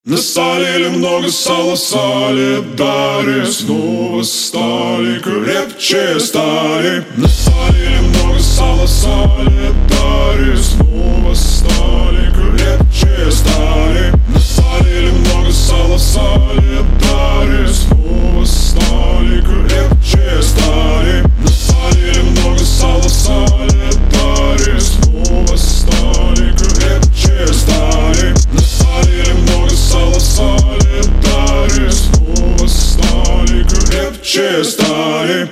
Насолили много сала, солидари, снова стали крепче стали. Насолили много сала, солидари, снова стали крепче стали. Насолили много сала, солидари, снова стали крепче стали. Насолили много сала, солидари, снова стали крепче стали. Насолили много сала, солидари, снова стали крепче стали.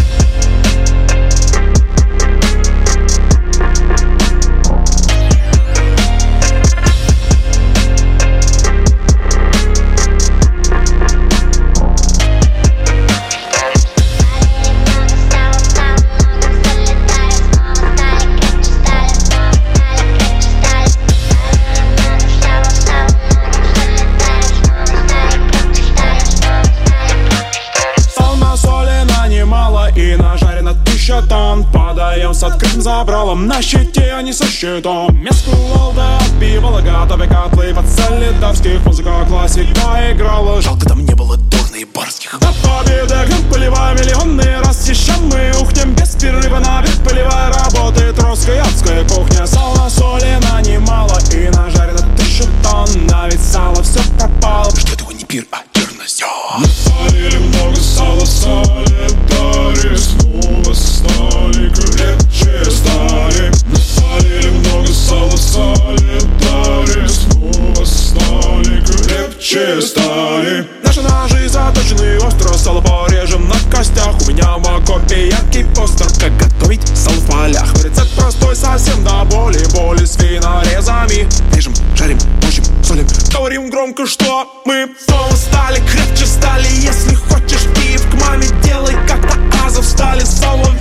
И нажарено 1000 тонн. Подаем с открытым забралом, на щите, а не со щитом. Меску Волда отбивала, готовя котлы под солидарских. Музыка классика играла, жалко там не было дурно и барских. До победы гром поливая миллионный раз. Еще мы ухнем без перерыва на бег. Полевая работает русская адская кухня. Сала солено немало и нажарено 1000 тонн. А ведь сало все пропало. Что этого не пир, а чернозем. Насолили много сала, солидари, снова стали крепче стали. Насолили много сала, солидари, снова стали крепче стали. Наши ножи заточены остро, сало порежем на костях. У меня в окопе яркий постер, как готовить сало в полях. Рецепт простой совсем до боли, боли с винорезами. Режем, жарим, мочим, солим, говорим громко, что мы снова стали крепче стали. Если хочешь в Киев к маме, делай как-то Азов стали. Сало